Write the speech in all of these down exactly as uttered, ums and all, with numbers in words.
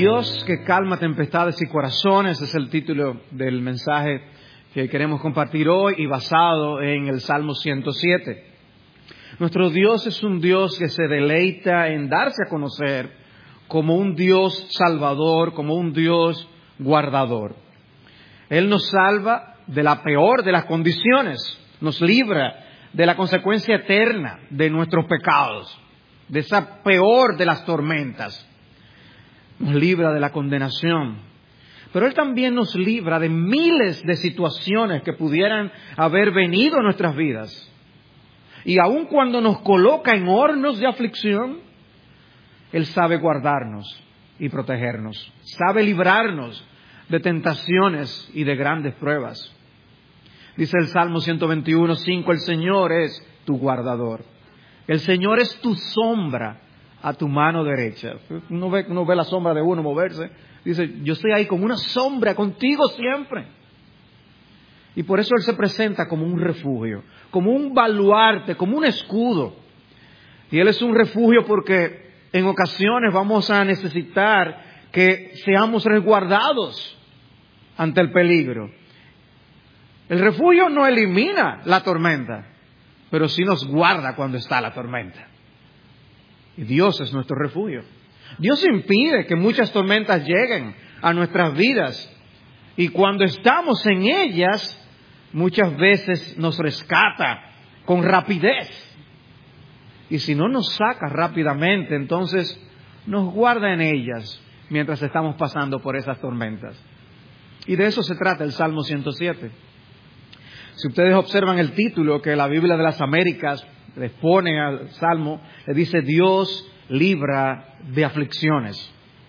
Dios que calma tempestades y corazones es el título del mensaje que queremos compartir hoy y basado en el Salmo ciento siete. Nuestro Dios es un Dios que se deleita en darse a conocer como un Dios salvador, como un Dios guardador. Él nos salva de la peor de las condiciones, nos libra de la consecuencia eterna de nuestros pecados, de esa peor de las tormentas. Nos libra de la condenación. Pero Él también nos libra de miles de situaciones que pudieran haber venido a nuestras vidas. Y aun cuando nos coloca en hornos de aflicción, Él sabe guardarnos y protegernos. Sabe librarnos de tentaciones y de grandes pruebas. Dice el Salmo ciento veintiuno, cinco, el Señor es tu guardador. El Señor es tu sombra a tu mano derecha. Uno ve, uno ve la sombra de uno moverse. Dice, yo estoy ahí como una sombra contigo siempre. Y por eso Él se presenta como un refugio, como un baluarte, como un escudo. Y Él es un refugio porque en ocasiones vamos a necesitar que seamos resguardados ante el peligro. El refugio no elimina la tormenta, pero sí nos guarda cuando está la tormenta. Y Dios es nuestro refugio. Dios impide que muchas tormentas lleguen a nuestras vidas. Y cuando estamos en ellas, muchas veces nos rescata con rapidez. Y si no nos saca rápidamente, entonces nos guarda en ellas mientras estamos pasando por esas tormentas. Y de eso se trata el Salmo ciento siete. Si ustedes observan el título que la Biblia de las Américas les pone al Salmo, le dice Dios libra de aflicciones.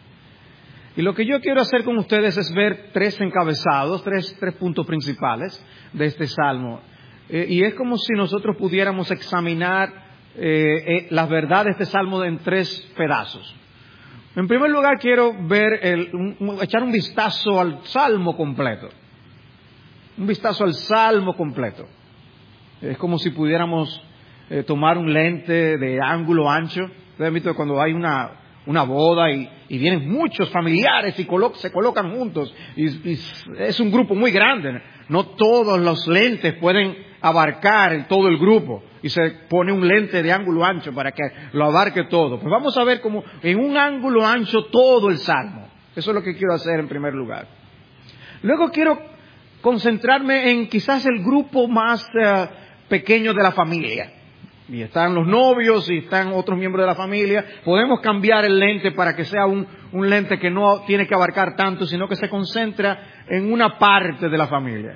Y lo que yo quiero hacer con ustedes es ver tres encabezados, tres, tres puntos principales de este Salmo. Eh, y es como si nosotros pudiéramos examinar eh, eh, las verdades de este Salmo en tres pedazos. En primer lugar, quiero ver el, un, un, echar un vistazo al Salmo completo. Un vistazo al Salmo completo. Es como si pudiéramos eh, tomar un lente de ángulo ancho. Ustedes han visto cuando hay una, una boda y, y vienen muchos familiares y colo- se colocan juntos. Y, y es un grupo muy grande. No todos los lentes pueden abarcar el, todo el grupo. Y se pone un lente de ángulo ancho para que lo abarque todo. Pues vamos a ver como en un ángulo ancho todo el Salmo. Eso es lo que quiero hacer en primer lugar. Luego quiero concentrarme en quizás el grupo más uh, pequeño de la familia. Y están los novios y están otros miembros de la familia. Podemos cambiar el lente para que sea un, un lente que no tiene que abarcar tanto, sino que se concentra en una parte de la familia.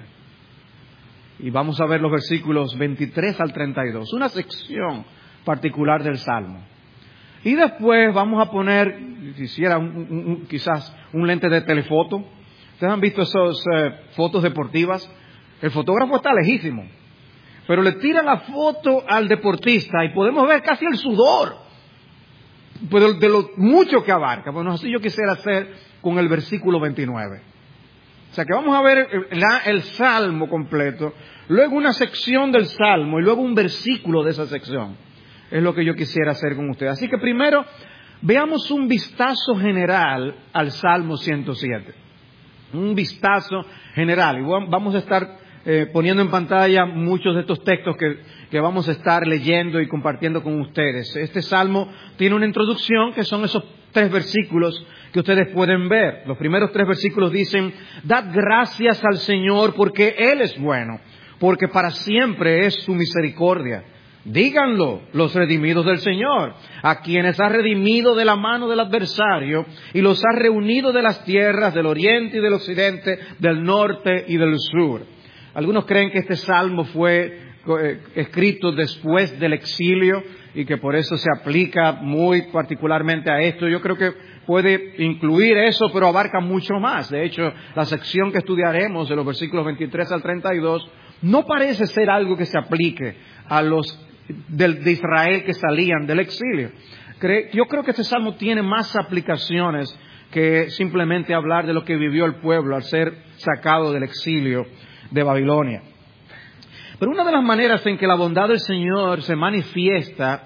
Y vamos a ver los versículos veintitrés al treinta y dos, una sección particular del Salmo. Y después vamos a poner, si hiciera un, un, un, quizás un lente de telefoto. Ustedes han visto esas eh, fotos deportivas. El fotógrafo está lejísimo, pero le tira la foto al deportista y podemos ver casi el sudor, pero de lo mucho que abarca. Bueno, así yo quisiera hacer con el versículo veintinueve. O sea que vamos a ver el, el Salmo completo, luego una sección del Salmo y luego un versículo de esa sección. Es lo que yo quisiera hacer con ustedes. Así que primero veamos un vistazo general al Salmo ciento siete. Un vistazo general. Y vamos a estar eh, poniendo en pantalla muchos de estos textos que, que vamos a estar leyendo y compartiendo con ustedes. Este Salmo tiene una introducción que son esos tres versículos que ustedes pueden ver. Los primeros tres versículos dicen, dad gracias al Señor porque Él es bueno, porque para siempre es su misericordia. Díganlo los redimidos del Señor, a quienes ha redimido de la mano del adversario y los ha reunido de las tierras del oriente y del occidente, del norte y del sur. Algunos creen que este salmo fue eh, escrito después del exilio y que por eso se aplica muy particularmente a esto. Yo creo que puede incluir eso, pero abarca mucho más. De hecho, la sección que estudiaremos de los versículos veintitrés al treinta y dos no parece ser algo que se aplique a los de, de Israel que salían del exilio. Yo creo que este salmo tiene más aplicaciones que simplemente hablar de lo que vivió el pueblo al ser sacado del exilio de Babilonia. Pero una de las maneras en que la bondad del Señor se manifiesta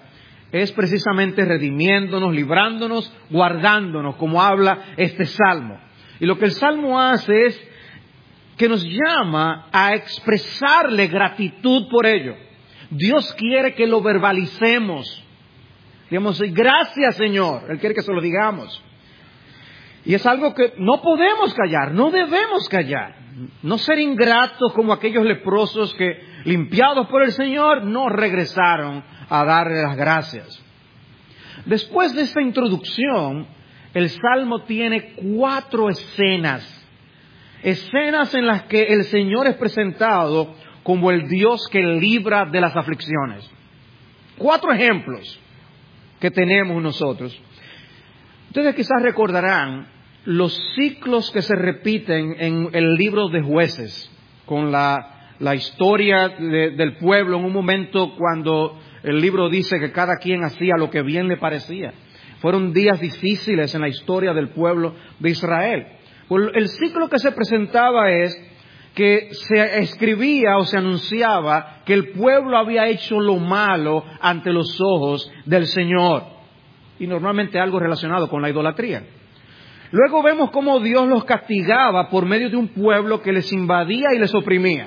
es precisamente redimiéndonos, librándonos, guardándonos, como habla este salmo. Y lo que el salmo hace es que nos llama a expresarle gratitud por ello. Dios quiere que lo verbalicemos. Digamos, gracias Señor. Él quiere que se lo digamos. Y es algo que no podemos callar, no debemos callar. No ser ingratos como aquellos leprosos que, limpiados por el Señor, no regresaron a darle las gracias. Después de esta introducción, el Salmo tiene cuatro escenas. Escenas en las que el Señor es presentado como el Dios que libra de las aflicciones. Cuatro ejemplos que tenemos nosotros. Ustedes quizás recordarán los ciclos que se repiten en el libro de Jueces, con la, la historia de, del pueblo en un momento cuando el libro dice que cada quien hacía lo que bien le parecía. Fueron días difíciles en la historia del pueblo de Israel. Pues el ciclo que se presentaba es que se escribía o se anunciaba que el pueblo había hecho lo malo ante los ojos del Señor. Y normalmente algo relacionado con la idolatría. Luego vemos cómo Dios los castigaba por medio de un pueblo que les invadía y les oprimía.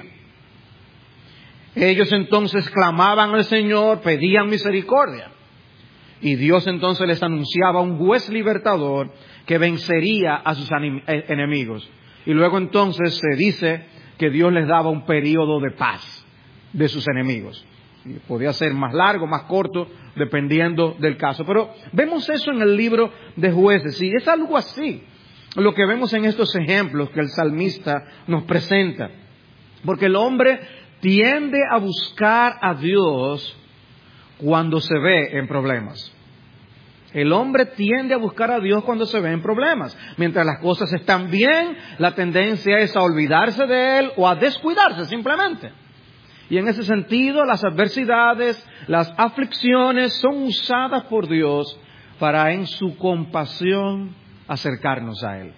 Ellos entonces clamaban al Señor, pedían misericordia. Y Dios entonces les anunciaba un juez libertador que vencería a sus enemigos. Y luego entonces se dice que Dios les daba un periodo de paz de sus enemigos. Podía ser más largo, más corto, dependiendo del caso. Pero vemos eso en el libro de Jueces. Y es algo así lo que vemos en estos ejemplos que el salmista nos presenta. Porque el hombre tiende a buscar a Dios cuando se ve en problemas. El hombre tiende a buscar a Dios cuando se ve en problemas. Mientras las cosas están bien, la tendencia es a olvidarse de Él o a descuidarse simplemente. Y en ese sentido, las adversidades, las aflicciones son usadas por Dios para en su compasión acercarnos a Él.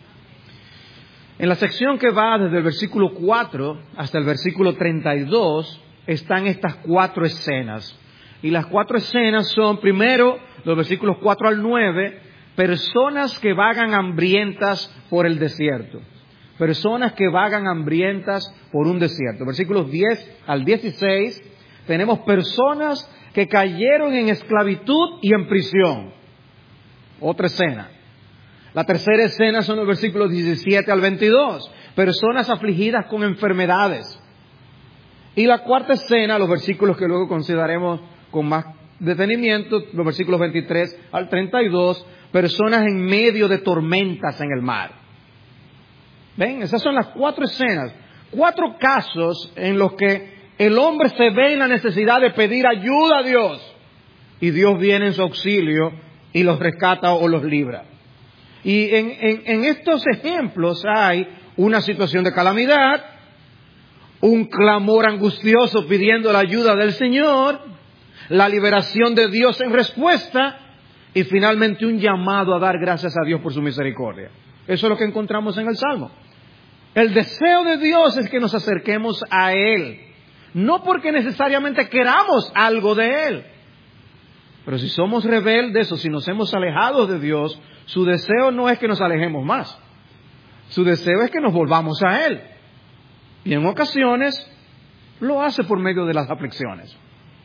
En la sección que va desde el versículo cuatro hasta el versículo treinta y dos están estas cuatro escenas. Y las cuatro escenas son, primero, los versículos cuatro al nueve, personas que vagan hambrientas por el desierto. Personas que vagan hambrientas por un desierto. Versículos diez al dieciséis, tenemos personas que cayeron en esclavitud y en prisión. Otra escena. La tercera escena son los versículos diecisiete al veintidós. Personas afligidas con enfermedades. Y la cuarta escena, los versículos que luego consideraremos con más detenimiento, los versículos veintitrés al treinta y dos, personas en medio de tormentas en el mar. ¿Ven? Esas son las cuatro escenas, cuatro casos en los que el hombre se ve en la necesidad de pedir ayuda a Dios y Dios viene en su auxilio y los rescata o los libra. Y en, en, en estos ejemplos hay una situación de calamidad, un clamor angustioso pidiendo la ayuda del Señor, la liberación de Dios en respuesta y finalmente un llamado a dar gracias a Dios por su misericordia. Eso es lo que encontramos en el Salmo. El deseo de Dios es que nos acerquemos a Él, no porque necesariamente queramos algo de Él. Pero si somos rebeldes o si nos hemos alejado de Dios, su deseo no es que nos alejemos más. Su deseo es que nos volvamos a Él. Y en ocasiones lo hace por medio de las aflicciones.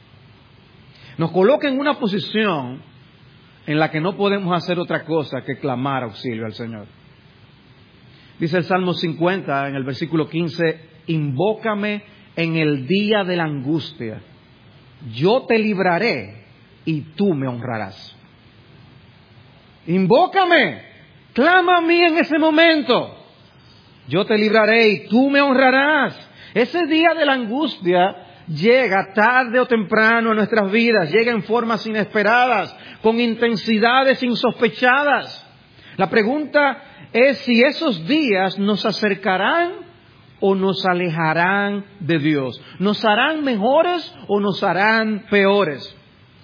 Nos coloca en una posición en la que no podemos hacer otra cosa que clamar auxilio al Señor. Dice el Salmo cincuenta en el versículo quince, invócame en el día de la angustia, yo te libraré y tú me honrarás. Invócame, clama a mí en ese momento, yo te libraré y tú me honrarás. Ese día de la angustia llega tarde o temprano a nuestras vidas, llega en formas inesperadas, con intensidades insospechadas. La pregunta es si esos días nos acercarán o nos alejarán de Dios. ¿Nos harán mejores o nos harán peores?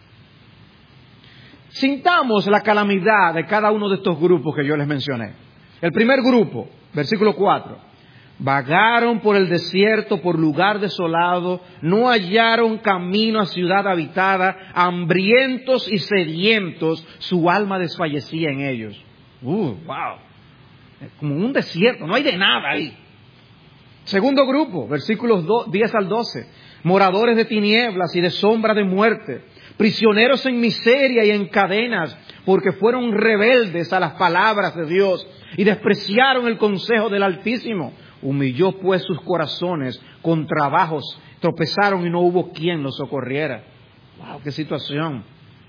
Sintamos la calamidad de cada uno de estos grupos que yo les mencioné. El primer grupo, versículo cuatro. Vagaron por el desierto, por lugar desolado, no hallaron camino a ciudad habitada, hambrientos y sedientos, su alma desfallecía en ellos. Uh, wow. Como un desierto, no hay de nada ahí. Segundo grupo, versículos diez al doce. Moradores de tinieblas y de sombra de muerte, prisioneros en miseria y en cadenas, porque fueron rebeldes a las palabras de Dios y despreciaron el consejo del Altísimo. Humilló pues sus corazones con trabajos, tropezaron y no hubo quien los socorriera. ¡Wow! ¡Qué situación!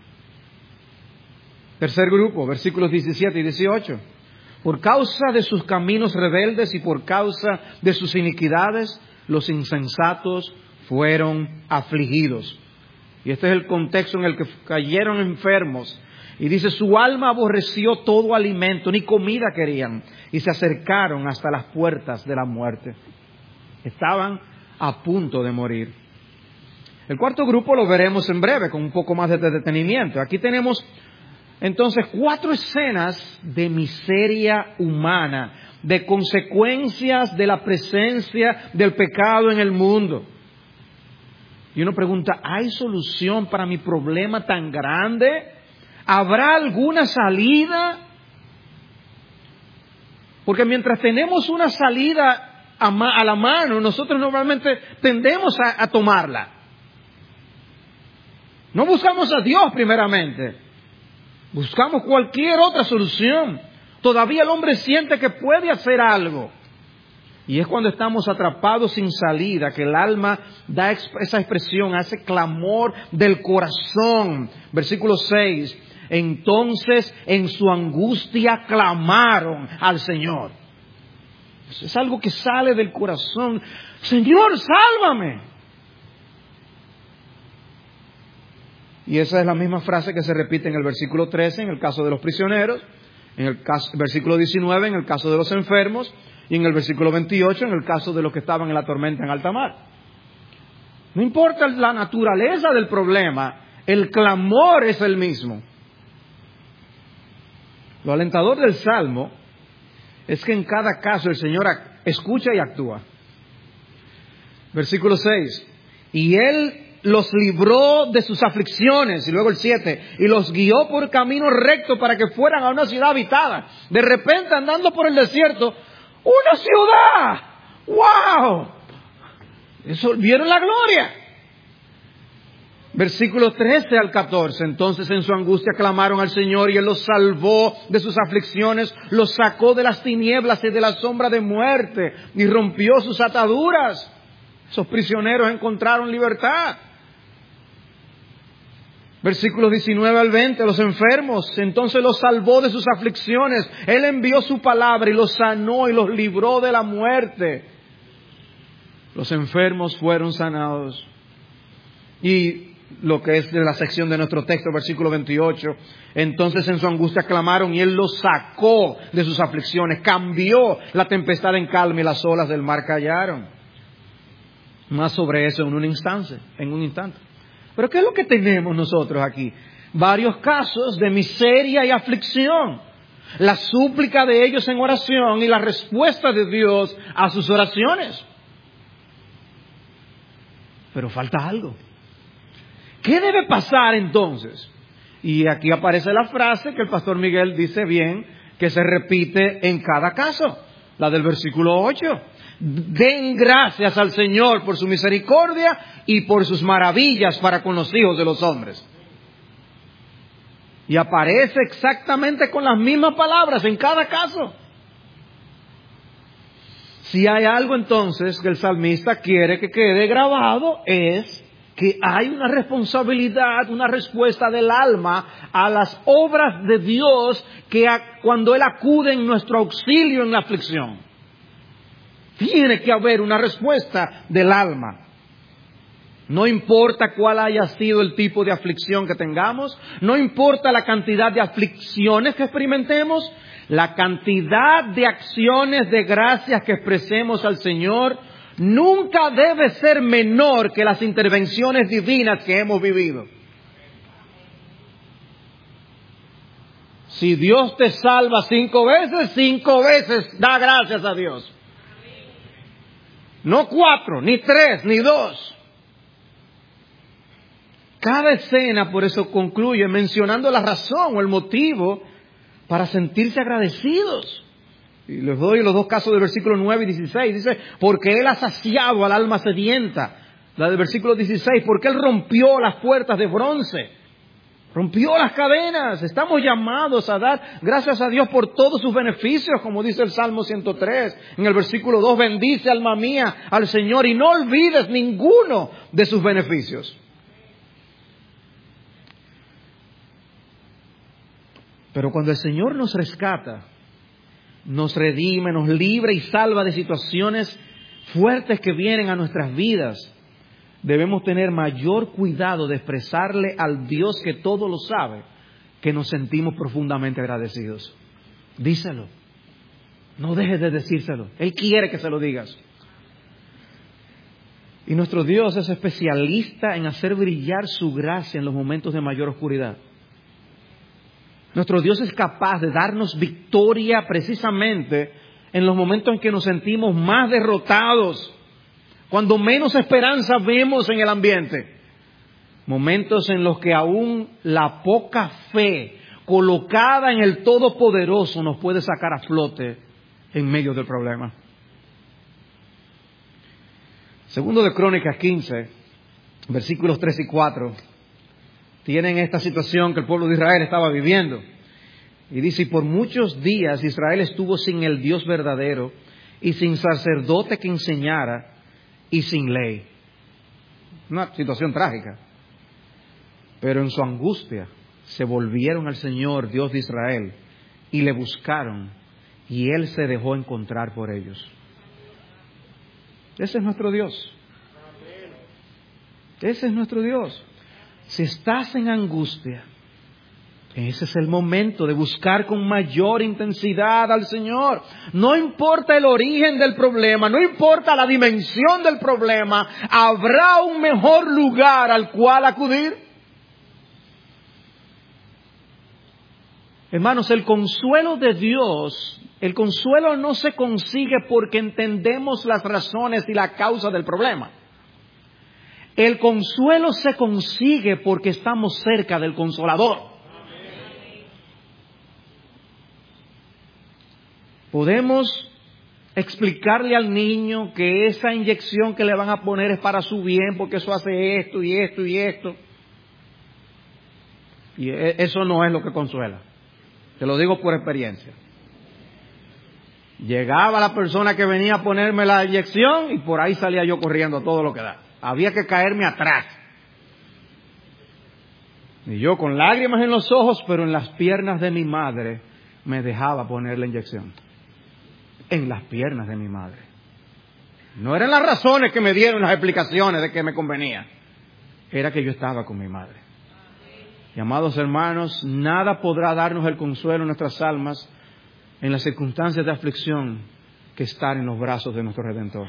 Tercer grupo, versículos diecisiete y dieciocho. Por causa de sus caminos rebeldes y por causa de sus iniquidades, los insensatos fueron afligidos. Y este es el contexto en el que cayeron enfermos. Y dice, su alma aborreció todo alimento, ni comida querían, y se acercaron hasta las puertas de la muerte. Estaban a punto de morir. El cuarto grupo lo veremos en breve, con un poco más de detenimiento. Aquí tenemos entonces cuatro escenas de miseria humana, de consecuencias de la presencia del pecado en el mundo. Y uno pregunta, ¿hay solución para mi problema tan grande? ¿Habrá alguna salida? Porque mientras tenemos una salida a, ma- a la mano, nosotros normalmente tendemos a, a tomarla. No buscamos a Dios primeramente. Buscamos cualquier otra solución. Todavía el hombre siente que puede hacer algo. Y es cuando estamos atrapados sin salida que el alma da esa expresión, hace clamor del corazón. Versículo seis. Entonces en su angustia clamaron al Señor. Es algo que sale del corazón. Señor, sálvame. Y esa es la misma frase que se repite en el versículo trece, en el caso de los prisioneros, en el caso, versículo diecinueve, en el caso de los enfermos, y en el versículo veintiocho, en el caso de los que estaban en la tormenta en alta mar. No importa la naturaleza del problema, el clamor es el mismo. Lo alentador del Salmo es que en cada caso el Señor escucha y actúa. Versículo seis. Y Él los libró de sus aflicciones. Y luego el siete. Y los guió por camino recto para que fueran a una ciudad habitada. De repente, andando por el desierto, ¡una ciudad! ¡Wow! Eso, ¿vieron la gloria? Versículos trece al catorce. Entonces en su angustia clamaron al Señor y Él los salvó de sus aflicciones, los sacó de las tinieblas y de la sombra de muerte y rompió sus ataduras. Esos prisioneros encontraron libertad. Versículos diecinueve al veinte. Los enfermos, entonces los salvó de sus aflicciones. Él envió su palabra y los sanó y los libró de la muerte. Los enfermos fueron sanados. Y lo que es de la sección de nuestro texto, versículo veintiocho. Entonces en su angustia clamaron y Él los sacó de sus aflicciones. Cambió la tempestad en calma y las olas del mar callaron. Más sobre eso en un instante, en un instante. Pero ¿qué es lo que tenemos nosotros aquí? Varios casos de miseria y aflicción. La súplica de ellos en oración y la respuesta de Dios a sus oraciones. Pero falta algo. ¿Qué debe pasar entonces? Y aquí aparece la frase que el pastor Miguel dice bien, que se repite en cada caso. La del versículo ocho. Den gracias al Señor por su misericordia y por sus maravillas para con los hijos de los hombres. Y aparece exactamente con las mismas palabras en cada caso. Si hay algo entonces que el salmista quiere que quede grabado es que hay una responsabilidad, una respuesta del alma a las obras de Dios que a, cuando Él acude en nuestro auxilio en la aflicción. Tiene que haber una respuesta del alma. No importa cuál haya sido el tipo de aflicción que tengamos, no importa la cantidad de aflicciones que experimentemos, la cantidad de acciones de gracias que expresemos al Señor nunca debe ser menor que las intervenciones divinas que hemos vivido. Si Dios te salva cinco veces, cinco veces da gracias a Dios. No cuatro, ni tres, ni dos. Cada escena por eso concluye mencionando la razón o el motivo para sentirse agradecidos. Y les doy los dos casos del versículo nueve y dieciséis. Dice, porque Él ha saciado al alma sedienta. La del versículo dieciséis, porque Él rompió las puertas de bronce. Rompió las cadenas. Estamos llamados a dar gracias a Dios por todos sus beneficios, como dice el Salmo ciento tres. En el versículo dos, bendice alma mía al Señor y no olvides ninguno de sus beneficios. Pero cuando el Señor nos rescata, nos redime, nos libra y salva de situaciones fuertes que vienen a nuestras vidas, debemos tener mayor cuidado de expresarle al Dios que todo lo sabe, que nos sentimos profundamente agradecidos. Díselo. No dejes de decírselo. Él quiere que se lo digas. Y nuestro Dios es especialista en hacer brillar su gracia en los momentos de mayor oscuridad. Nuestro Dios es capaz de darnos victoria precisamente en los momentos en que nos sentimos más derrotados, cuando menos esperanza vemos en el ambiente. Momentos en los que aún la poca fe colocada en el Todopoderoso nos puede sacar a flote en medio del problema. Segundo de Crónicas quince, versículos tres y cuatro. Tienen esta situación que el pueblo de Israel estaba viviendo. Y dice, y por muchos días Israel estuvo sin el Dios verdadero y sin sacerdote que enseñara y sin ley. Una situación trágica. Pero en su angustia se volvieron al Señor, Dios de Israel, y le buscaron, y Él se dejó encontrar por ellos. Ese es nuestro Dios. Ese es nuestro Dios. Si estás en angustia, ese es el momento de buscar con mayor intensidad al Señor. No importa el origen del problema, no importa la dimensión del problema, habrá un mejor lugar al cual acudir. Hermanos, el consuelo de Dios, el consuelo no se consigue porque entendemos las razones y la causa del problema. El consuelo se consigue porque estamos cerca del Consolador. Podemos explicarle al niño que esa inyección que le van a poner es para su bien, porque eso hace esto y esto y esto. Y eso no es lo que consuela. Te lo digo por experiencia. Llegaba la persona que venía a ponerme la inyección y por ahí salía yo corriendo a todo lo que da. Había que caerme atrás. Y yo con lágrimas en los ojos, pero en las piernas de mi madre, me dejaba poner la inyección. En las piernas de mi madre. No eran las razones que me dieron, las explicaciones de que me convenía. Era que yo estaba con mi madre. Y amados hermanos, nada podrá darnos el consuelo en nuestras almas en las circunstancias de aflicción que estar en los brazos de nuestro Redentor.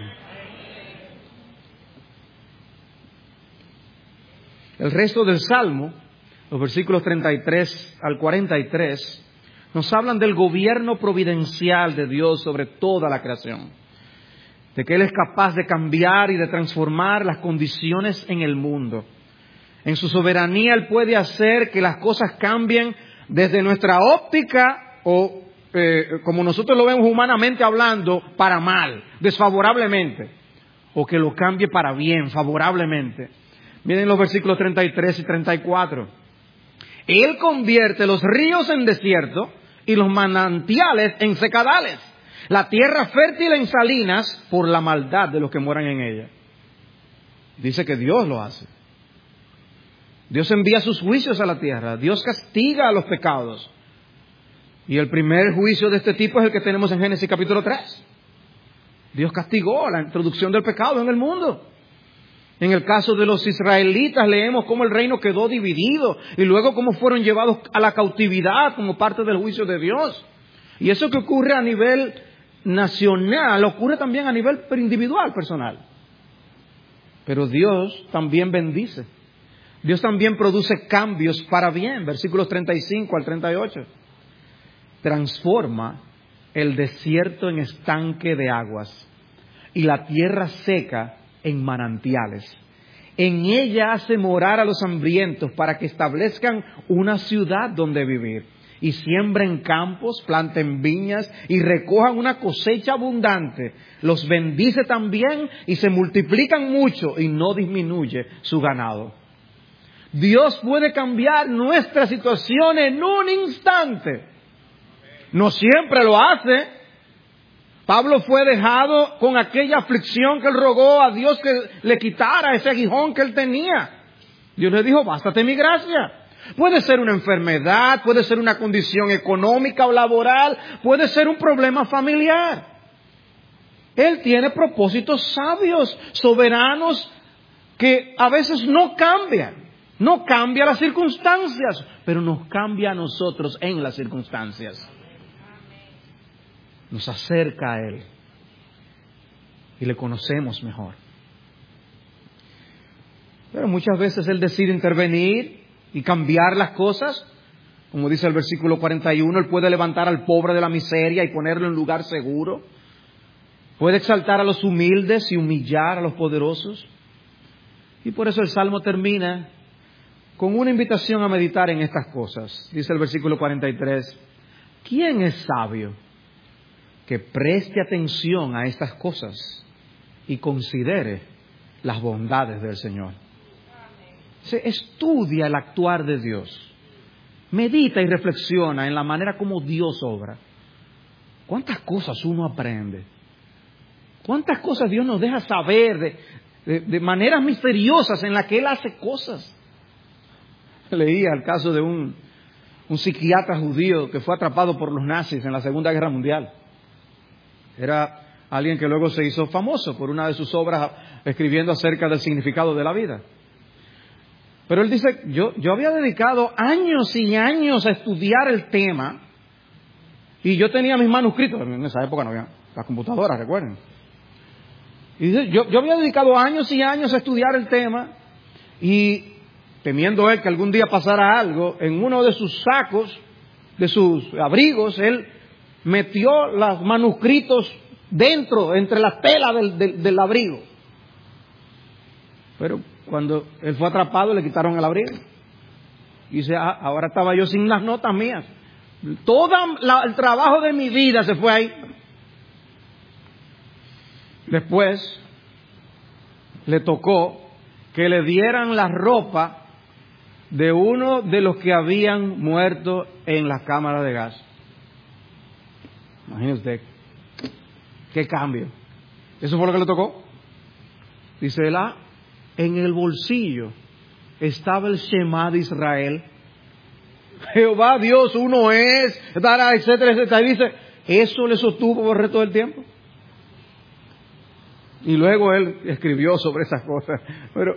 El resto del Salmo, los versículos treinta y tres al cuarenta y tres, nos hablan del gobierno providencial de Dios sobre toda la creación. De que Él es capaz de cambiar y de transformar las condiciones en el mundo. En su soberanía Él puede hacer que las cosas cambien desde nuestra óptica o, eh, como nosotros lo vemos humanamente hablando, para mal, desfavorablemente. O que lo cambie para bien, favorablemente. Miren los versículos treinta y tres y treinta y cuatro. Él convierte los ríos en desierto y los manantiales en secadales. La tierra fértil en salinas por la maldad de los que moran en ella. Dice que Dios lo hace. Dios envía sus juicios a la tierra. Dios castiga a los pecados. Y el primer juicio de este tipo es el que tenemos en Génesis capítulo tres. Dios castigó la introducción del pecado en el mundo. En el caso de los israelitas leemos cómo el reino quedó dividido y luego cómo fueron llevados a la cautividad como parte del juicio de Dios. Y eso que ocurre a nivel nacional ocurre también a nivel individual, personal. Pero Dios también bendice. Dios también produce cambios para bien. Versículos treinta y cinco al treinta y ocho. Transforma el desierto en estanque de aguas y la tierra seca en manantiales. En ella hace morar a los hambrientos para que establezcan una ciudad donde vivir. Y siembren campos, planten viñas y recojan una cosecha abundante. Los bendice también y se multiplican mucho y no disminuye su ganado. Dios puede cambiar nuestra situación en un instante. No siempre lo hace. Pablo fue dejado con aquella aflicción que él rogó a Dios que le quitara ese aguijón que él tenía. Dios le dijo, bástate mi gracia. Puede ser una enfermedad, puede ser una condición económica o laboral, puede ser un problema familiar. Él tiene propósitos sabios, soberanos, que a veces no cambian. No cambia las circunstancias, pero nos cambia a nosotros en las circunstancias. Nos acerca a Él y le conocemos mejor. Pero muchas veces Él decide intervenir y cambiar las cosas. Como dice el versículo cuarenta y uno, Él puede levantar al pobre de la miseria y ponerlo en lugar seguro. Puede exaltar a los humildes y humillar a los poderosos. Y por eso el Salmo termina con una invitación a meditar en estas cosas. Dice el versículo cuarenta y tres, ¿quién es sabio que preste atención a estas cosas y considere las bondades del Señor? Se estudia el actuar de Dios. Medita y reflexiona en la manera como Dios obra. ¿Cuántas cosas uno aprende? ¿Cuántas cosas Dios nos deja saber de, de, de maneras misteriosas en las que Él hace cosas? Leía el caso de un, un psiquiatra judío que fue atrapado por los nazis en la Segunda Guerra Mundial. Era alguien que luego se hizo famoso por una de sus obras escribiendo acerca del significado de la vida. Pero él dice, yo, yo había dedicado años y años a estudiar el tema y yo tenía mis manuscritos. En esa época no había las computadoras, recuerden. Y dice, yo, yo había dedicado años y años a estudiar el tema y temiendo él que algún día pasara algo, en uno de sus sacos, de sus abrigos, él metió los manuscritos dentro, entre las telas del, del, del abrigo. Pero cuando él fue atrapado, le quitaron el abrigo. Y dice, ah, ahora estaba yo sin las notas mías. Todo la, el trabajo de mi vida se fue ahí. Después, le tocó que le dieran la ropa de uno de los que habían muerto en las cámaras de gas. Imagínese usted, qué cambio. ¿Eso fue lo que le tocó? Dice él, ah, en el bolsillo estaba el Shema de Israel. Jehová Dios uno es, etcétera, etcétera. Y dice, eso le sostuvo por el resto del tiempo. Y luego él escribió sobre esas cosas. Pero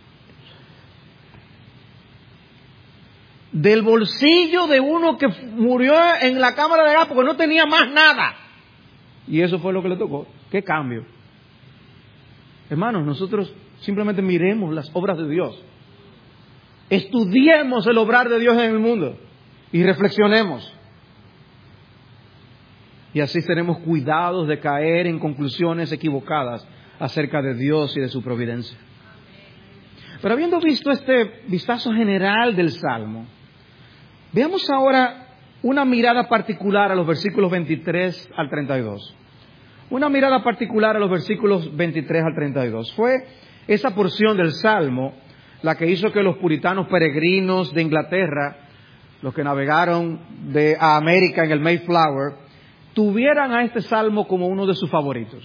del bolsillo de uno que murió en la cámara de gas porque no tenía más nada. Y eso fue lo que le tocó. ¿Qué cambio? Hermanos, nosotros simplemente miremos las obras de Dios. Estudiemos el obrar de Dios en el mundo y reflexionemos. Y así seremos cuidados de caer en conclusiones equivocadas acerca de Dios y de su providencia. Pero habiendo visto este vistazo general del Salmo, veamos ahora una mirada particular a los versículos veintitrés al treinta y dos. Una mirada particular a los versículos veintitrés al treinta y dos. Fue esa porción del Salmo la que hizo que los puritanos peregrinos de Inglaterra, los que navegaron de a América en el Mayflower, tuvieran a este Salmo como uno de sus favoritos.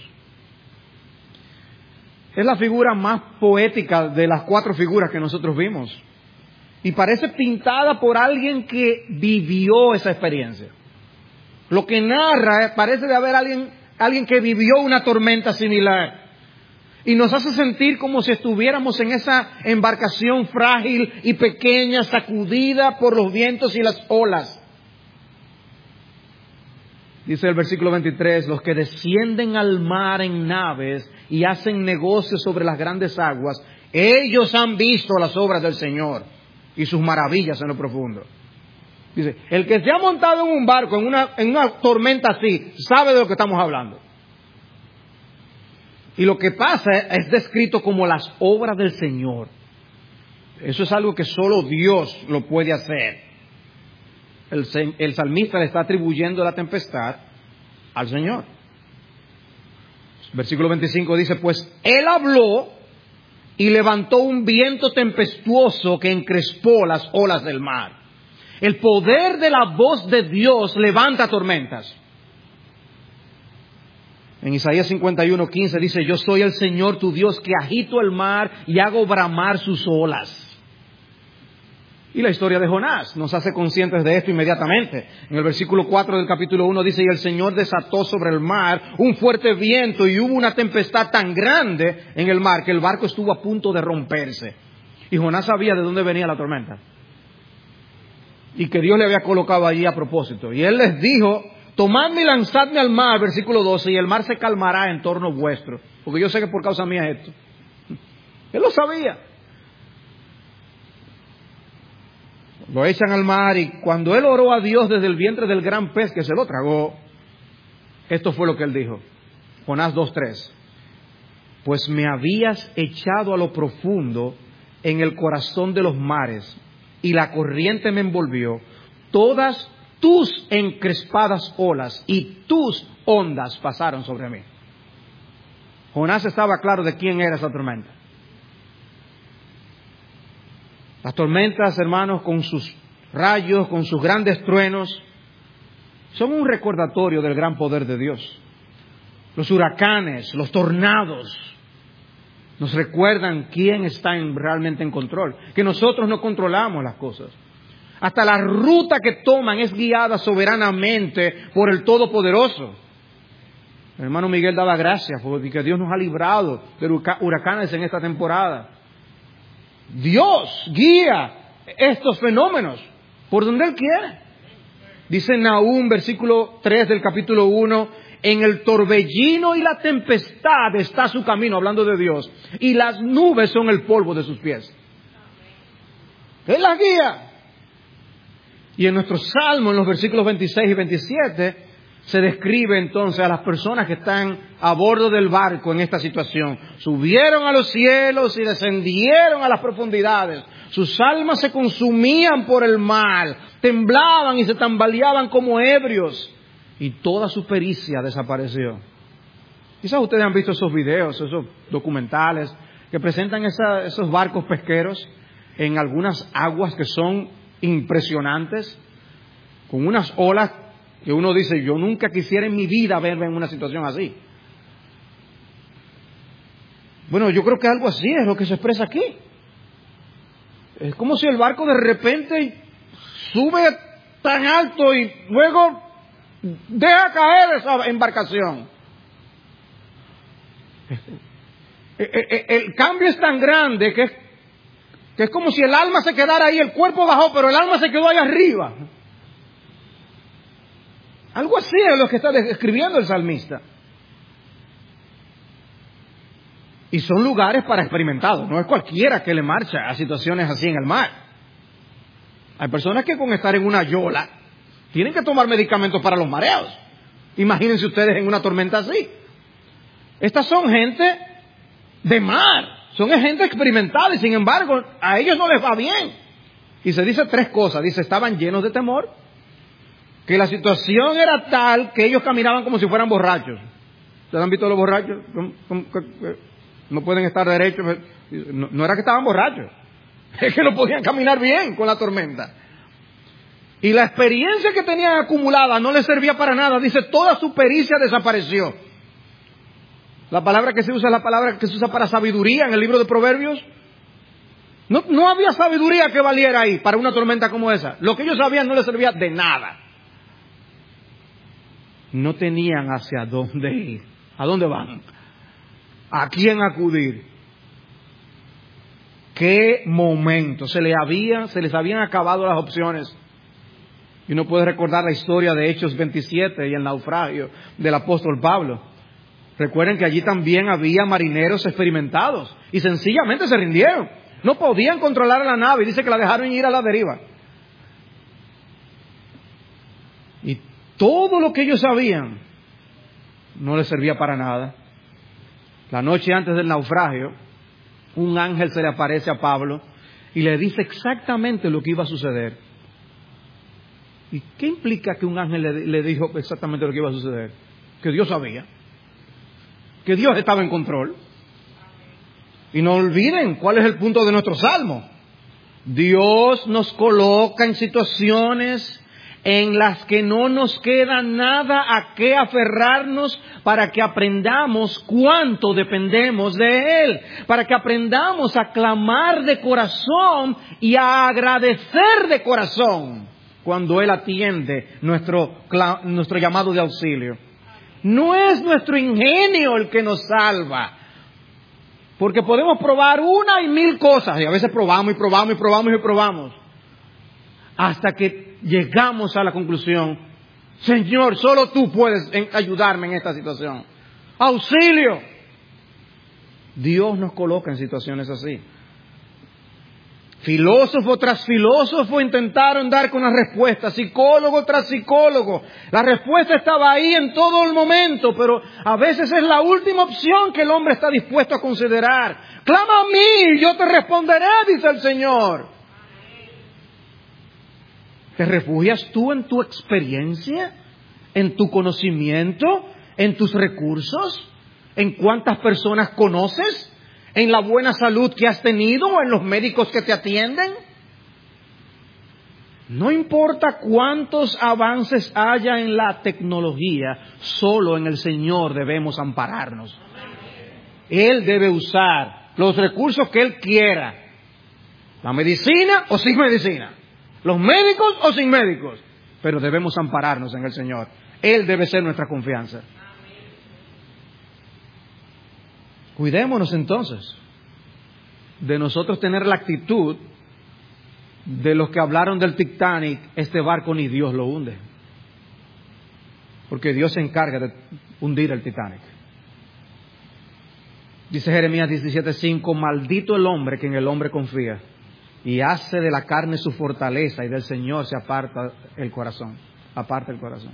Es la figura más poética de las cuatro figuras que nosotros vimos. Y parece pintada por alguien que vivió esa experiencia. Lo que narra parece de haber alguien, alguien que vivió una tormenta similar. Y nos hace sentir como si estuviéramos en esa embarcación frágil y pequeña, sacudida por los vientos y las olas. Dice el versículo veintitrés, los que descienden al mar en naves y hacen negocios sobre las grandes aguas, ellos han visto las obras del Señor y sus maravillas en lo profundo. Dice, el que se ha montado en un barco, en una, en una tormenta así, sabe de lo que estamos hablando. Y lo que pasa es descrito como las obras del Señor. Eso es algo que solo Dios lo puede hacer. El, el salmista le está atribuyendo la tempestad al Señor. Versículo veinticinco dice, pues Él habló y levantó un viento tempestuoso que encrespó las olas del mar. El poder de la voz de Dios levanta tormentas. En Isaías cincuenta y uno, quince dice, yo soy el Señor tu Dios que agito el mar y hago bramar sus olas. Y la historia de Jonás nos hace conscientes de esto inmediatamente. En el versículo cuatro del capítulo uno dice, y el Señor desató sobre el mar un fuerte viento y hubo una tempestad tan grande en el mar que el barco estuvo a punto de romperse. Y Jonás sabía de dónde venía la tormenta. Y que Dios le había colocado allí a propósito. Y él les dijo, tomadme y lanzadme al mar, versículo doce, y el mar se calmará en torno vuestro. Porque yo sé que por causa mía es esto. Él lo sabía. Lo echan al mar y cuando él oró a Dios desde el vientre del gran pez que se lo tragó, esto fue lo que él dijo. Jonás dos tres. Pues me habías echado a lo profundo en el corazón de los mares y la corriente me envolvió. Todas tus encrespadas olas y tus ondas pasaron sobre mí. Jonás estaba claro de quién era esa tormenta. Las tormentas, hermanos, con sus rayos, con sus grandes truenos, son un recordatorio del gran poder de Dios. Los huracanes, los tornados, nos recuerdan quién está en, realmente en control, que nosotros no controlamos las cosas. Hasta la ruta que toman es guiada soberanamente por el Todopoderoso. El hermano Miguel daba gracias porque Dios nos ha librado de huracanes en esta temporada. Dios guía estos fenómenos por donde Él quiere. Dice Nahum, versículo tres del capítulo uno, en el torbellino y la tempestad está su camino, hablando de Dios, y las nubes son el polvo de sus pies. Él las guía. Y en nuestro salmo, en los versículos veintiséis y veintisiete, se describe entonces a las personas que están a bordo del barco en esta situación. Subieron a los cielos y descendieron a las profundidades. Sus almas se consumían por el mal, temblaban y se tambaleaban como ebrios. Y toda su pericia desapareció. Quizás ustedes han visto esos videos, esos documentales que presentan esa, esos barcos pesqueros en algunas aguas que son impresionantes, con unas olas que uno dice, yo nunca quisiera en mi vida verme en una situación así. Bueno, yo creo que algo así es lo que se expresa aquí. Es como si el barco de repente sube tan alto y luego deja caer esa embarcación. El cambio es tan grande que es, que es como si el alma se quedara ahí, el cuerpo bajó, pero el alma se quedó ahí arriba. Algo así es lo que está describiendo el salmista. Y son lugares para experimentados. No es cualquiera que le marcha a situaciones así en el mar. Hay personas que con estar en una yola tienen que tomar medicamentos para los mareos. Imagínense ustedes en una tormenta así. Estas son gente de mar. Son gente experimentada y sin embargo a ellos no les va bien. Y se dice tres cosas. Dice, estaban llenos de temor. Que la situación era tal que ellos caminaban como si fueran borrachos. ¿Ustedes han visto los borrachos? No pueden estar derechos. No, no era que estaban borrachos. Es que no podían caminar bien con la tormenta. Y la experiencia que tenían acumulada no les servía para nada. Dice, toda su pericia desapareció. La palabra que se usa es la palabra que se usa para sabiduría en el libro de Proverbios. No, no había sabiduría que valiera ahí para una tormenta como esa. Lo que ellos sabían no les servía de nada. No tenían hacia dónde ir. ¿A dónde van? ¿A quién acudir? ¿Qué momento? Se les había, se les habían acabado las opciones. Y uno puede recordar la historia de Hechos veintisiete y el naufragio del apóstol Pablo. Recuerden que allí también había marineros experimentados y sencillamente se rindieron. No podían controlar la nave y dice que la dejaron ir a la deriva. Y todo lo que ellos sabían no les servía para nada. La noche antes del naufragio, un ángel se le aparece a Pablo y le dice exactamente lo que iba a suceder. ¿Y qué implica que un ángel le, le dijo exactamente lo que iba a suceder? Que Dios sabía, que Dios estaba en control. Y no olviden cuál es el punto de nuestro salmo. Dios nos coloca en situaciones en las que no nos queda nada a qué aferrarnos para que aprendamos cuánto dependemos de Él, para que aprendamos a clamar de corazón y a agradecer de corazón cuando Él atiende nuestro, nuestro llamado de auxilio. No es nuestro ingenio el que nos salva, porque podemos probar una y mil cosas, y a veces probamos y probamos y probamos y probamos, hasta que llegamos a la conclusión: Señor, solo tú puedes ayudarme en esta situación. ¡Auxilio! Dios nos coloca en situaciones así. Filósofo tras filósofo intentaron dar con la respuesta, psicólogo tras psicólogo. La respuesta estaba ahí en todo el momento, pero a veces es la última opción que el hombre está dispuesto a considerar. Clama a mí y yo te responderé, dice el Señor. ¿Te refugias tú en tu experiencia, en tu conocimiento, en tus recursos, en cuántas personas conoces, en la buena salud que has tenido o en los médicos que te atienden? No importa cuántos avances haya en la tecnología, solo en el Señor debemos ampararnos. Él debe usar los recursos que Él quiera, la medicina o sin medicina, los médicos o sin médicos, pero debemos ampararnos en el Señor. Él debe ser nuestra confianza. Cuidémonos entonces de nosotros tener la actitud de los que hablaron del Titanic: este barco ni Dios lo hunde, porque Dios se encarga de hundir el Titanic. Dice Jeremías diecisiete cinco: maldito el hombre que en el hombre confía y hace de la carne su fortaleza, y del Señor se aparta el corazón, aparta el corazón.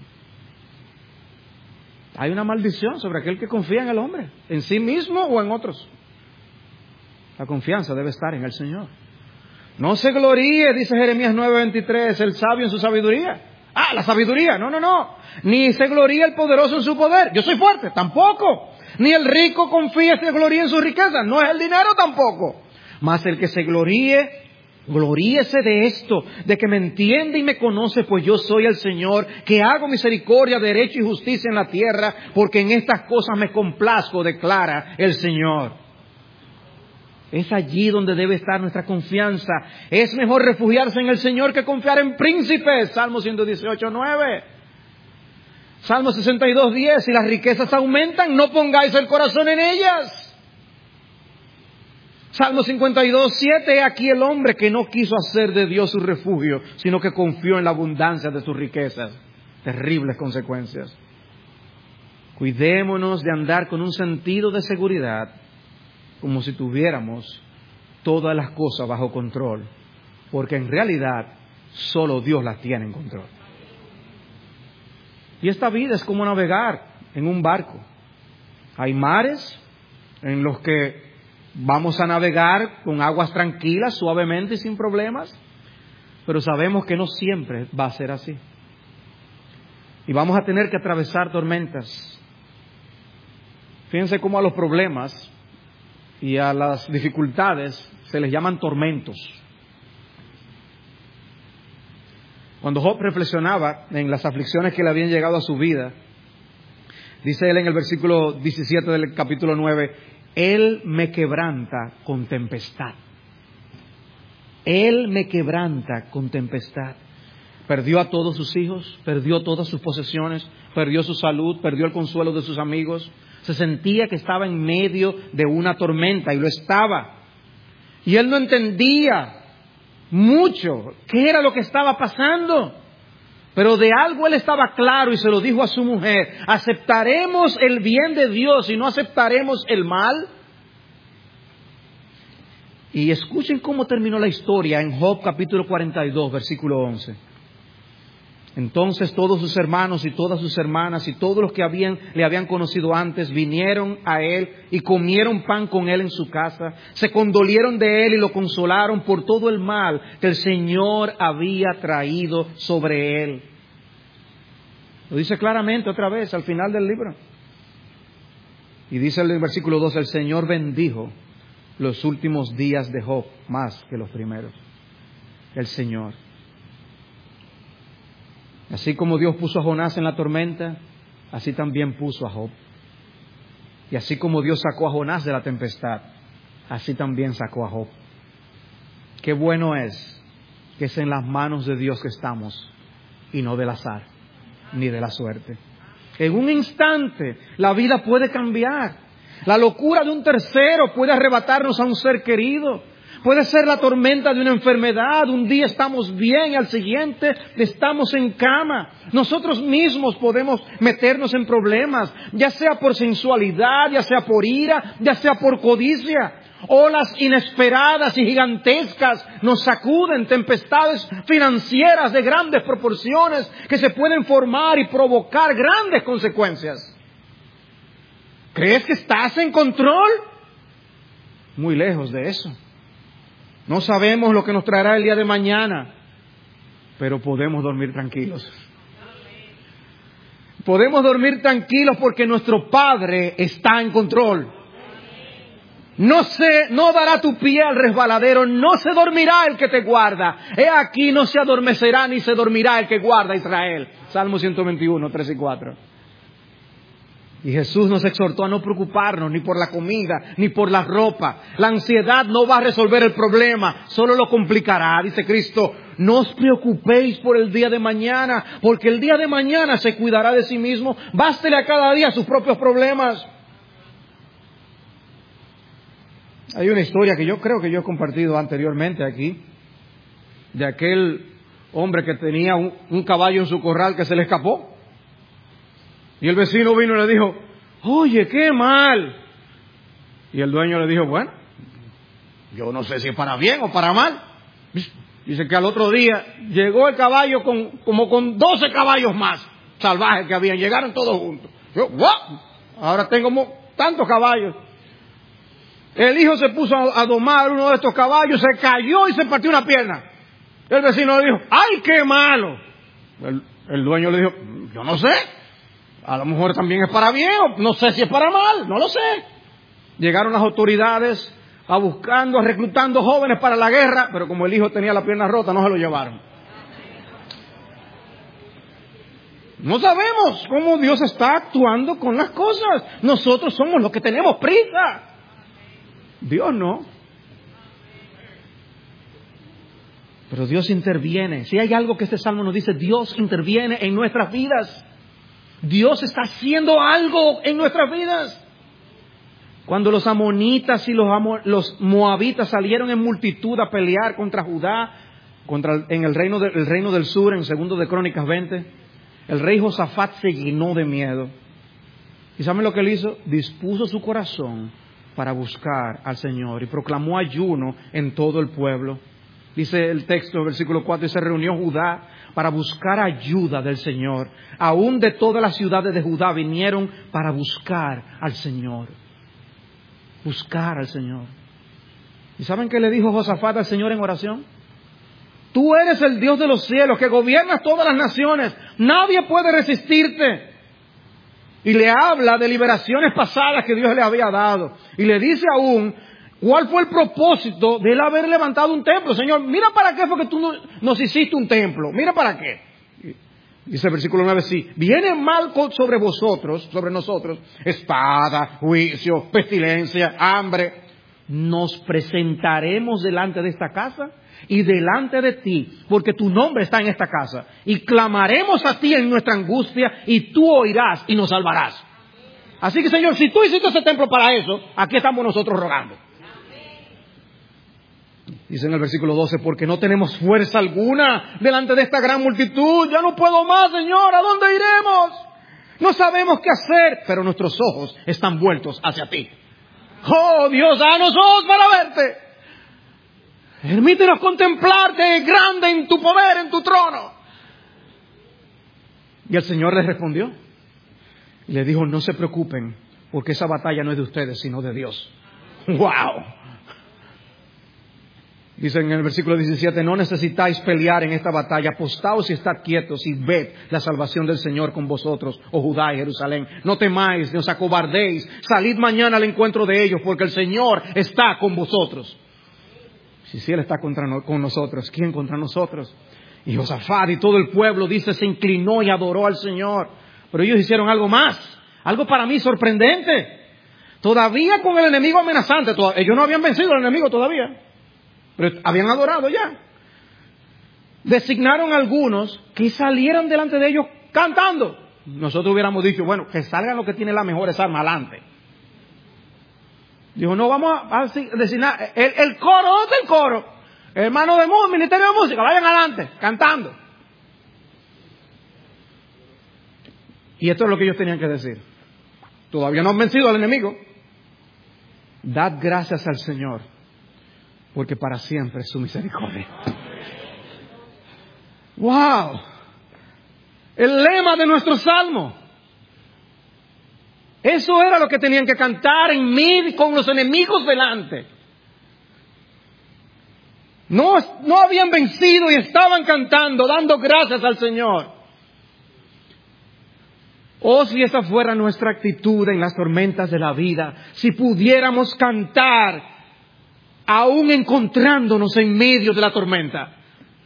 Hay una maldición sobre aquel que confía en el hombre, en sí mismo o en otros. La confianza debe estar en el Señor. No se gloríe, dice Jeremías nueve veintitrés, el sabio en su sabiduría. Ah, la sabiduría, no, no, no. Ni se gloría el poderoso en su poder. Yo soy fuerte, tampoco. Ni el rico confía y se gloría en su riqueza. No es el dinero tampoco. Mas el que se gloríe, gloríese de esto, de que me entiende y me conoce, pues yo soy el Señor, que hago misericordia, derecho y justicia en la tierra, porque en estas cosas me complazco, declara el Señor. Es allí donde debe estar nuestra confianza. Es mejor refugiarse en el Señor que confiar en príncipes. Salmo ciento dieciocho nueve. Salmo sesenta y dos diez. Si las riquezas aumentan, no pongáis el corazón en ellas. Salmo cincuenta y dos siete. Aquí el hombre que no quiso hacer de Dios su refugio, sino que confió en la abundancia de sus riquezas. Terribles consecuencias. Cuidémonos de andar con un sentido de seguridad, como si tuviéramos todas las cosas bajo control, porque en realidad solo Dios las tiene en control. Y esta vida es como navegar en un barco. Hay mares en los que vamos a navegar con aguas tranquilas, suavemente y sin problemas, pero sabemos que no siempre va a ser así. Y vamos a tener que atravesar tormentas. Fíjense cómo a los problemas y a las dificultades se les llaman tormentos. Cuando Job reflexionaba en las aflicciones que le habían llegado a su vida, dice él en el versículo diecisiete del capítulo nueve: Él me quebranta con tempestad. Él me quebranta con tempestad. Perdió a todos sus hijos, perdió todas sus posesiones, perdió su salud, perdió el consuelo de sus amigos. Se sentía que estaba en medio de una tormenta, y lo estaba. Y él no entendía mucho qué era lo que estaba pasando. Pero de algo él estaba claro y se lo dijo a su mujer: ¿aceptaremos el bien de Dios y no aceptaremos el mal? Y escuchen cómo terminó la historia en Job capítulo cuarenta y dos, versículo once. Entonces todos sus hermanos y todas sus hermanas y todos los que habían, le habían conocido antes vinieron a él y comieron pan con él en su casa. Se condolieron de él y lo consolaron por todo el mal que el Señor había traído sobre él. Lo dice claramente otra vez al final del libro. Y dice el versículo dos, el Señor bendijo los últimos días de Job más que los primeros. El Señor. Así como Dios puso a Jonás en la tormenta, así también puso a Job. Y así como Dios sacó a Jonás de la tempestad, así también sacó a Job. Qué bueno es que es en las manos de Dios que estamos y no del azar ni de la suerte. En un instante la vida puede cambiar. La locura de un tercero puede arrebatarnos a un ser querido. Puede ser la tormenta de una enfermedad. Un día estamos bien y al siguiente estamos en cama. Nosotros mismos podemos meternos en problemas, ya sea por sensualidad, ya sea por ira, ya sea por codicia. Olas inesperadas y gigantescas nos sacuden, tempestades financieras de grandes proporciones que se pueden formar y provocar grandes consecuencias. ¿Crees que estás en control? Muy lejos de eso. No sabemos lo que nos traerá el día de mañana, pero podemos dormir tranquilos. Podemos dormir tranquilos porque nuestro Padre está en control. No se, no dará tu pie al resbaladero, no se dormirá el que te guarda. He aquí no se adormecerá ni se dormirá el que guarda a Israel. Salmo ciento veintiuno, tres y cuatro. Y Jesús nos exhortó a no preocuparnos ni por la comida, ni por la ropa. La ansiedad no va a resolver el problema, solo lo complicará. Dice Cristo, no os preocupéis por el día de mañana, porque el día de mañana se cuidará de sí mismo. Bástele a cada día sus propios problemas. Hay una historia que yo creo que yo he compartido anteriormente aquí, de aquel hombre que tenía un, un caballo en su corral que se le escapó. Y el vecino vino y le dijo, oye, qué mal. Y el dueño le dijo, bueno, yo no sé si es para bien o para mal. Dice que al otro día llegó el caballo con, como con doce caballos más salvajes que habían. Llegaron todos juntos. Yo, ¡wow! Ahora tengo mo- tantos caballos. El hijo se puso a, a domar uno de estos caballos, se cayó y se partió una pierna. El vecino le dijo, ¡ay, qué malo! El, el dueño le dijo, yo no sé. A lo mejor también es para bien, o no sé si es para mal, no lo sé. Llegaron las autoridades a buscando, a reclutando jóvenes para la guerra, pero como el hijo tenía la pierna rota, no se lo llevaron. No sabemos cómo Dios está actuando con las cosas. Nosotros somos los que tenemos prisa. Dios no. Pero Dios interviene. Si hay algo que este salmo nos dice, Dios interviene en nuestras vidas. Dios está haciendo algo en nuestras vidas. Cuando los amonitas y los, amo, los moabitas salieron en multitud a pelear contra Judá, contra, en el reino, de, el reino del sur, en segundo de Crónicas veinte, el rey Josafat se llenó de miedo. ¿Y saben lo que él hizo? Dispuso su corazón para buscar al Señor y proclamó ayuno en todo el pueblo. Dice el texto, versículo cuatro, y se reunió Judá para buscar ayuda del Señor. Aún de todas las ciudades de Judá vinieron para buscar al Señor. Buscar al Señor. ¿Y saben qué le dijo Josafat al Señor en oración? Tú eres el Dios de los cielos, que gobiernas todas las naciones. Nadie puede resistirte. Y le habla de liberaciones pasadas que Dios le había dado. Y le dice aún, ¿cuál fue el propósito de él haber levantado un templo? Señor, mira para qué fue que tú nos hiciste un templo. Mira para qué. Dice el versículo nueve, sí. Viene mal sobre vosotros, sobre nosotros, espada, juicio, pestilencia, hambre. Nos presentaremos delante de esta casa y delante de ti, porque tu nombre está en esta casa. Y clamaremos a ti en nuestra angustia y tú oirás y nos salvarás. Así que, Señor, si tú hiciste ese templo para eso, aquí estamos nosotros rogando. Dice en el versículo doce, porque no tenemos fuerza alguna delante de esta gran multitud. Ya no puedo más, Señor, ¿a dónde iremos? No sabemos qué hacer, pero nuestros ojos están vueltos hacia ti. Oh, Dios, danos ojos para verte. Permítenos contemplarte grande en tu poder, en tu trono. Y el Señor les respondió. Y les dijo, no se preocupen, porque esa batalla no es de ustedes, sino de Dios. ¡Wow! Dice en el versículo diecisiete, no necesitáis pelear en esta batalla, postaos y estad quietos y ved la salvación del Señor con vosotros, oh Judá y Jerusalén. No temáis, ni os acobardéis, salid mañana al encuentro de ellos, porque el Señor está con vosotros. Si, si Él está contra no, con nosotros, ¿quién contra nosotros? Y Josafat y todo el pueblo, dice, se inclinó y adoró al Señor. Pero ellos hicieron algo más, algo para mí sorprendente. Todavía con el enemigo amenazante, ellos no habían vencido al enemigo todavía. Pero habían adorado ya. Designaron algunos que salieran delante de ellos cantando. Nosotros hubiéramos dicho, bueno, que salgan los que tienen las mejores armas adelante. Dijo, no, vamos a, a designar el, el coro, ¿dónde está el coro? Hermano de música, ministerio de música, vayan adelante, cantando. Y esto es lo que ellos tenían que decir. Todavía no han vencido al enemigo. Dad gracias al Señor, porque para siempre es su misericordia. ¡Wow! El lema de nuestro salmo. Eso era lo que tenían que cantar en mí con los enemigos delante. No, no habían vencido y estaban cantando, dando gracias al Señor. Oh, si esa fuera nuestra actitud en las tormentas de la vida, si pudiéramos cantar aún encontrándonos en medio de la tormenta.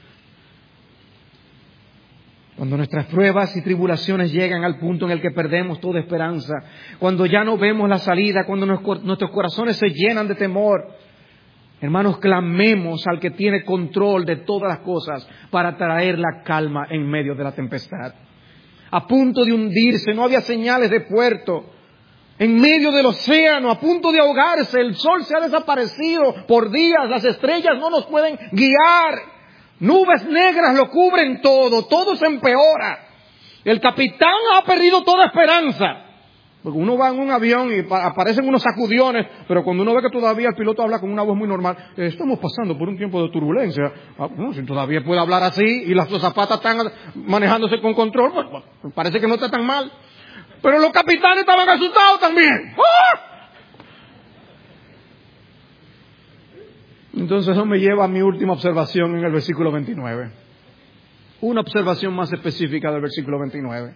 Cuando nuestras pruebas y tribulaciones llegan al punto en el que perdemos toda esperanza, cuando ya no vemos la salida, cuando nuestros corazones se llenan de temor, hermanos, clamemos al que tiene control de todas las cosas para traer la calma en medio de la tempestad. A punto de hundirse, no había señales de puerto. En medio del océano, a punto de ahogarse, el sol se ha desaparecido por días, las estrellas no nos pueden guiar. Nubes negras lo cubren todo, todo se empeora. El capitán ha perdido toda esperanza. Porque uno va en un avión y aparecen unos sacudiones, pero cuando uno ve que todavía el piloto habla con una voz muy normal, eh, estamos pasando por un tiempo de turbulencia. Ah, bueno, si todavía puede hablar así y las zapatas están manejándose con control, pues, pues parece que no está tan mal. Pero los capitanes estaban asustados también. ¡Ah! Entonces eso me lleva a mi última observación en el versículo veintinueve. Una observación más específica del versículo veintinueve.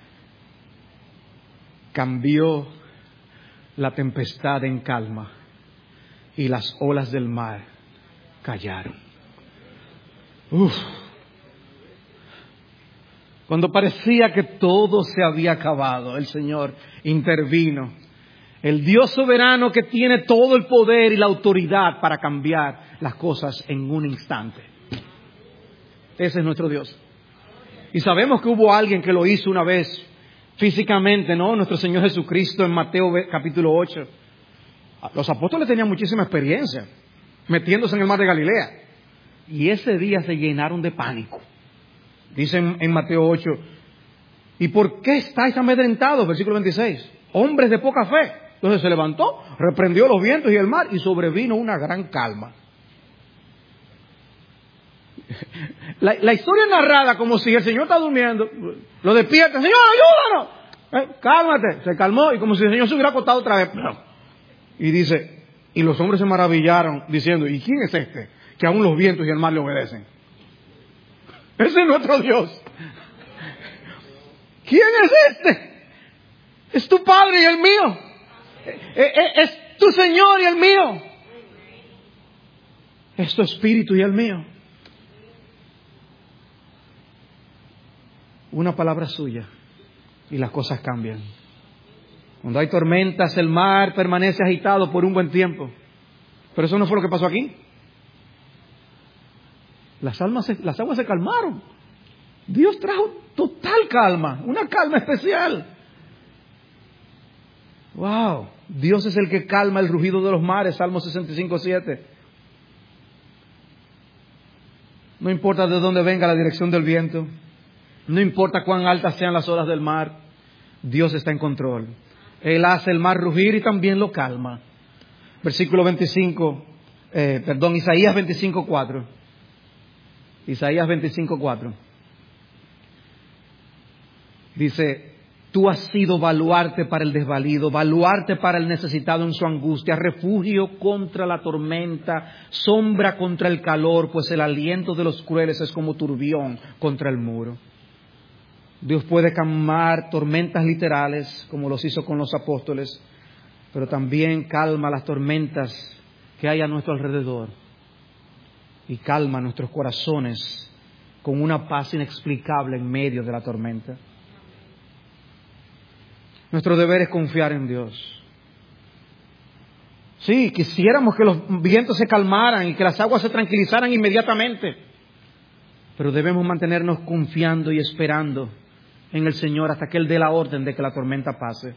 Cambió la tempestad en calma y las olas del mar callaron. Uf. Cuando parecía que todo se había acabado, el Señor intervino. El Dios soberano que tiene todo el poder y la autoridad para cambiar las cosas en un instante. Ese es nuestro Dios. Y sabemos que hubo alguien que lo hizo una vez físicamente, ¿no? Nuestro Señor Jesucristo en Mateo capítulo ocho. Los apóstoles tenían muchísima experiencia metiéndose en el mar de Galilea. Y ese día se llenaron de pánico. Dicen en Mateo ocho, ¿y por qué estáis amedrentados? Versículo veintiséis. Hombres de poca fe. Entonces se levantó, reprendió los vientos y el mar y sobrevino una gran calma. La, la historia es narrada como si el Señor está durmiendo, lo despierta, Señor, ayúdanos, eh, cálmate, se calmó y como si el Señor se hubiera acostado otra vez. Y dice, y los hombres se maravillaron diciendo, ¿y quién es este que aún los vientos y el mar le obedecen? Ese es nuestro Dios. ¿Quién es este? Es tu Padre y el mío. Es tu Señor y el mío. Es tu Espíritu y el mío. Una palabra suya y las cosas cambian. Cuando hay tormentas, el mar permanece agitado por un buen tiempo. Pero eso no fue lo que pasó aquí. Las, almas se, las aguas se calmaron. Dios trajo total calma, una calma especial. Wow, Dios es el que calma el rugido de los mares, Salmo sesenta y cinco, siete. No importa de dónde venga la dirección del viento, no importa cuán altas sean las olas del mar, Dios está en control. Él hace el mar rugir y también lo calma. Versículo veinticinco, eh, perdón, Isaías veinticinco, cuatro. Isaías veinticinco, cuatro. Dice, tú has sido baluarte para el desvalido, baluarte para el necesitado en su angustia, refugio contra la tormenta, sombra contra el calor, pues el aliento de los crueles es como turbión contra el muro. Dios puede calmar tormentas literales, como los hizo con los apóstoles, pero también calma las tormentas que hay a nuestro alrededor y calma nuestros corazones con una paz inexplicable en medio de la tormenta. Nuestro deber es confiar en Dios. Sí, quisiéramos que los vientos se calmaran y que las aguas se tranquilizaran inmediatamente, pero debemos mantenernos confiando y esperando en el Señor hasta que Él dé la orden de que la tormenta pase.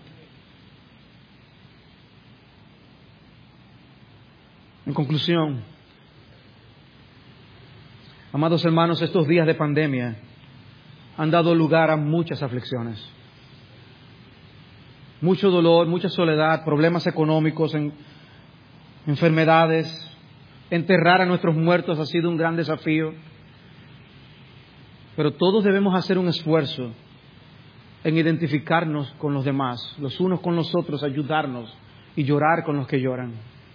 En conclusión, amados hermanos, estos días de pandemia han dado lugar a muchas aflicciones. Mucho dolor, mucha soledad, problemas económicos, en, enfermedades. Enterrar a nuestros muertos ha sido un gran desafío. Pero todos debemos hacer un esfuerzo en identificarnos con los demás, los unos con los otros, ayudarnos y llorar con los que lloran.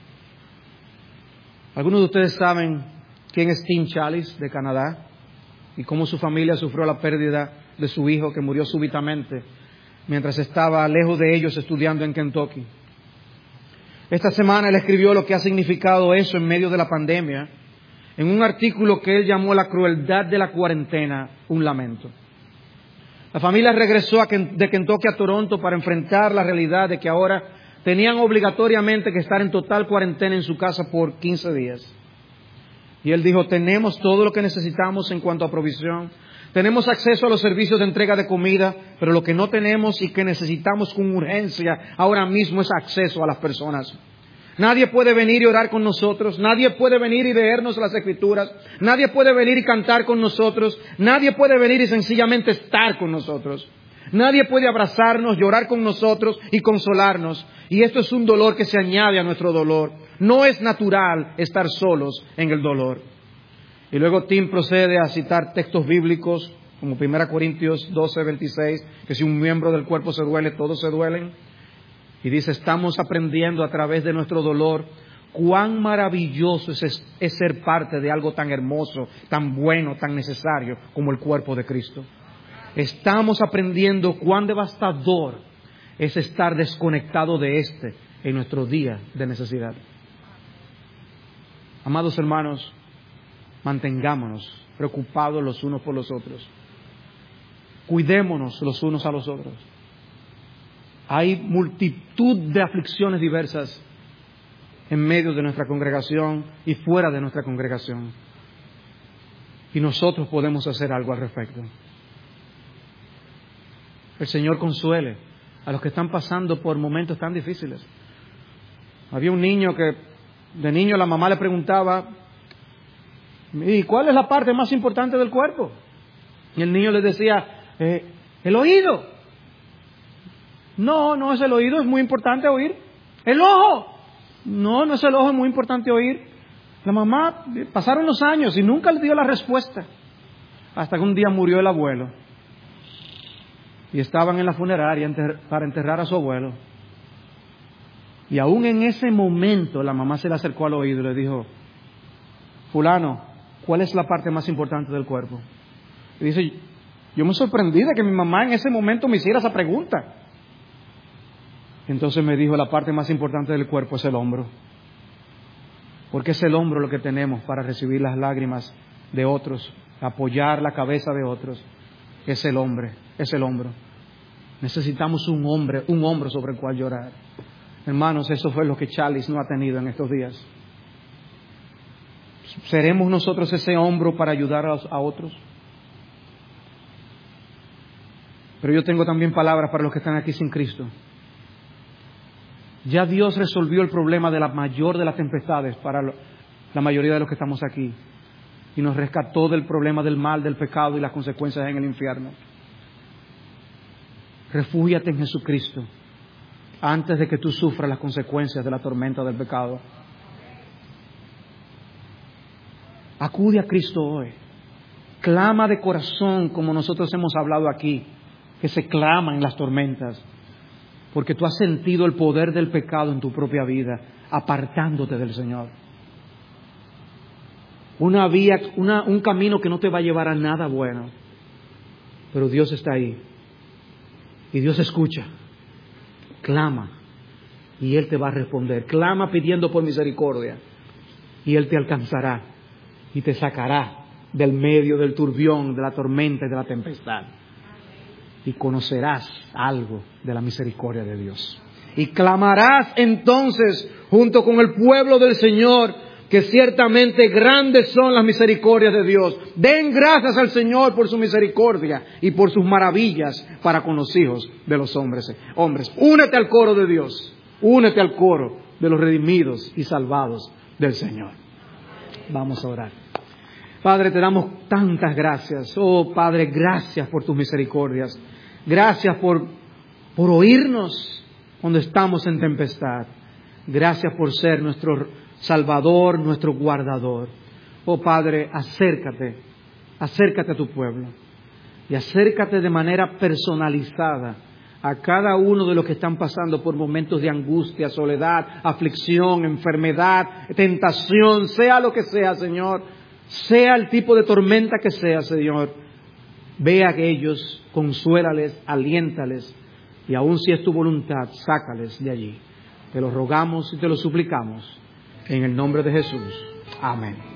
Algunos de ustedes saben quién es Tim Challies de Canadá y cómo su familia sufrió la pérdida de su hijo que murió súbitamente mientras estaba lejos de ellos estudiando en Kentucky. Esta semana él escribió lo que ha significado eso en medio de la pandemia en un artículo que él llamó La crueldad de la cuarentena, un lamento. La familia regresó a Ken- de Kentucky a Toronto para enfrentar la realidad de que ahora tenían obligatoriamente que estar en total cuarentena en su casa por quince días. Y él dijo, tenemos todo lo que necesitamos en cuanto a provisión. Tenemos acceso a los servicios de entrega de comida, pero lo que no tenemos y que necesitamos con urgencia ahora mismo es acceso a las personas. Nadie puede venir y orar con nosotros, nadie puede venir y leernos las Escrituras, nadie puede venir y cantar con nosotros, nadie puede venir y sencillamente estar con nosotros. Nadie puede abrazarnos, llorar con nosotros y consolarnos. Y esto es un dolor que se añade a nuestro dolor. No es natural estar solos en el dolor. Y luego Tim procede a citar textos bíblicos como primera Corintios doce, veintiséis, que si un miembro del cuerpo se duele, todos se duelen. Y dice, estamos aprendiendo a través de nuestro dolor cuán maravilloso es, es ser parte de algo tan hermoso, tan bueno, tan necesario como el cuerpo de Cristo. Estamos aprendiendo cuán devastador es estar desconectado de este en nuestro día de necesidad. Amados hermanos, mantengámonos preocupados los unos por los otros. Cuidémonos los unos a los otros. Hay multitud de aflicciones diversas en medio de nuestra congregación y fuera de nuestra congregación. Y nosotros podemos hacer algo al respecto. El Señor consuele a los que están pasando por momentos tan difíciles. Había un niño que, de niño, la mamá le preguntaba, ¿y cuál es la parte más importante del cuerpo? Y el niño le decía, eh, el oído. No, no es el oído, es muy importante oír. El ojo. No, no es el ojo, es muy importante oír. La mamá, pasaron los años y nunca le dio la respuesta. Hasta que un día murió el abuelo. Y estaban en la funeraria enter- para enterrar a su abuelo. Y aún en ese momento la mamá se le acercó al oído y le dijo, fulano, ¿cuál es la parte más importante del cuerpo? Y dice, yo me sorprendí de que mi mamá en ese momento me hiciera esa pregunta. Entonces me dijo, la parte más importante del cuerpo es el hombro. Porque es el hombro lo que tenemos para recibir las lágrimas de otros, apoyar la cabeza de otros. Es el hombre, es el hombro. Necesitamos un hombre, un hombro sobre el cual llorar. Hermanos, eso fue lo que Challies no ha tenido en estos días. ¿Seremos nosotros ese hombro para ayudar a, a otros? Pero yo tengo también palabras para los que están aquí sin Cristo. Ya Dios resolvió el problema de la mayor de las tempestades para la mayoría de los que estamos aquí. Y nos rescató del problema del mal, del pecado y las consecuencias en el infierno. Refúgiate en Jesucristo antes de que tú sufras las consecuencias de la tormenta del pecado. Acude a Cristo hoy. Clama de corazón como nosotros hemos hablado aquí que se claman en las tormentas, porque tú has sentido el poder del pecado en tu propia vida, apartándote del Señor. Una vía, una, un camino que no te va a llevar a nada bueno, pero Dios está ahí y Dios escucha. Clama y Él te va a responder. Clama pidiendo por misericordia y Él te alcanzará y te sacará del medio del turbión, de la tormenta y de la tempestad. Y conocerás algo de la misericordia de Dios. Y clamarás entonces junto con el pueblo del Señor, que ciertamente grandes son las misericordias de Dios. Den gracias al Señor por su misericordia y por sus maravillas para con los hijos de los hombres. Hombres, únete al coro de Dios. Únete al coro de los redimidos y salvados del Señor. Vamos a orar. Padre, te damos tantas gracias. Oh, Padre, gracias por tus misericordias. Gracias por, por oírnos cuando estamos en tempestad. Gracias por ser nuestro Salvador, nuestro guardador. Oh, Padre, acércate, acércate a tu pueblo. Y acércate de manera personalizada a cada uno de los que están pasando por momentos de angustia, soledad, aflicción, enfermedad, tentación, sea lo que sea, Señor. Sea el tipo de tormenta que sea, Señor, ve a ellos, consuélales, aliéntales, y aun si es tu voluntad, sácales de allí. Te lo rogamos y te lo suplicamos, en el nombre de Jesús. Amén.